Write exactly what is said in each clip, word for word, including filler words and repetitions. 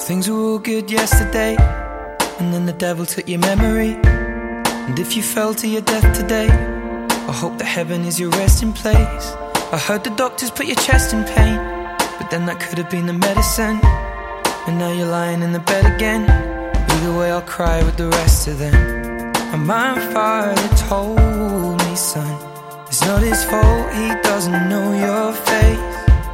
Things were all good yesterday, and then the devil took your memory. And if you fell to your death today, I hope that heaven is your resting place. I heard the doctors put your chest in pain, but then that could have been the medicine. And now you're lying in the bed again. Either way I'll cry with the rest of them. And my father told me, son, it's not his fault, he doesn't know your face.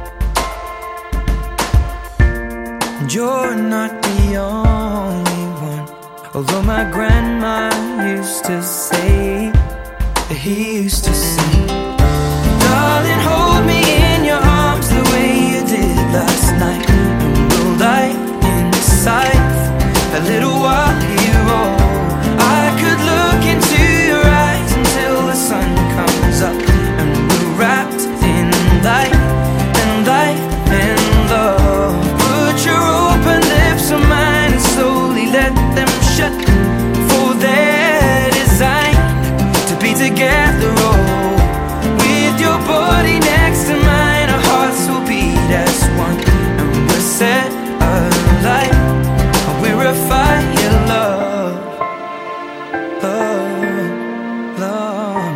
And you're not the only one, although my grandma used to say that he used to sing. Darling, hold me in your arms the way you did last night, and we'll lie inside a little while here. Oh, I could look into your eyes until the sun comes up, and we're wrapped in light and light and love. Put your open lips on mine and slowly let them shut, for they're designed to be together. Oh, with your body next to mine, our hearts will beat as one, and we're set alight. We're a fire, love, love, love.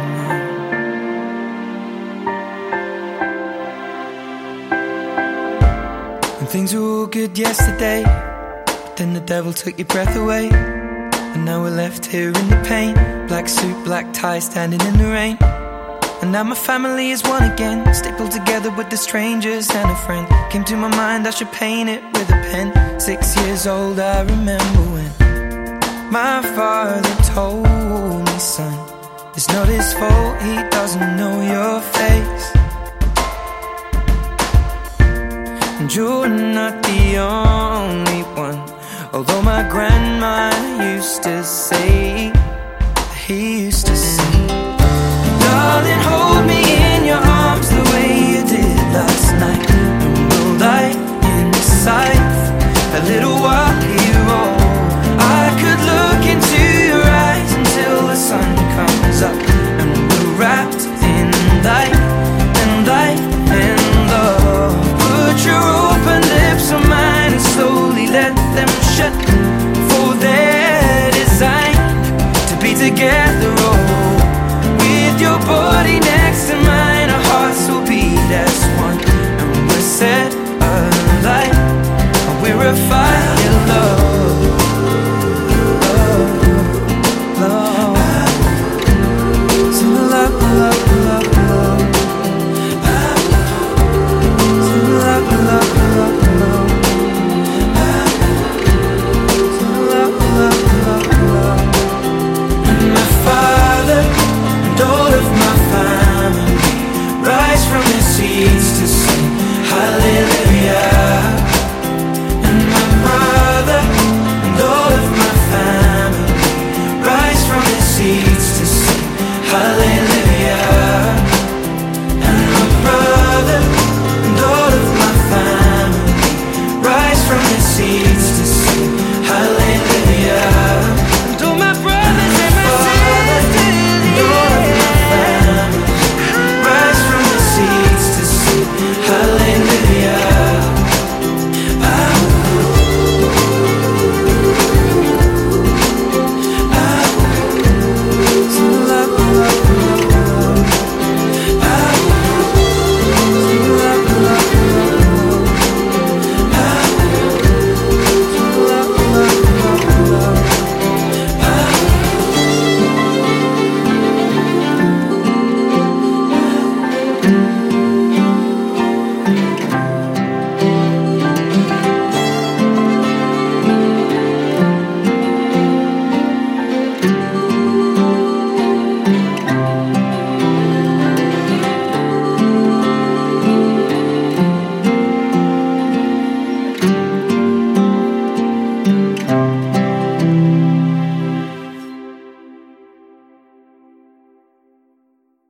And things were all good yesterday, but then the devil took your breath away. And now we're left here in the pain, black suit, black tie, standing in the rain. And now my family is one again, stapled together with the strangers and a friend. Came to my mind I should paint it with a pen. Six years old I remember when my father told me, son, it's not his fault, he doesn't know your face. And you're not the only one, although my grandma used to say that he used to sing. Darling, hold me in your arms the way you did last night, and we'll lie inside a little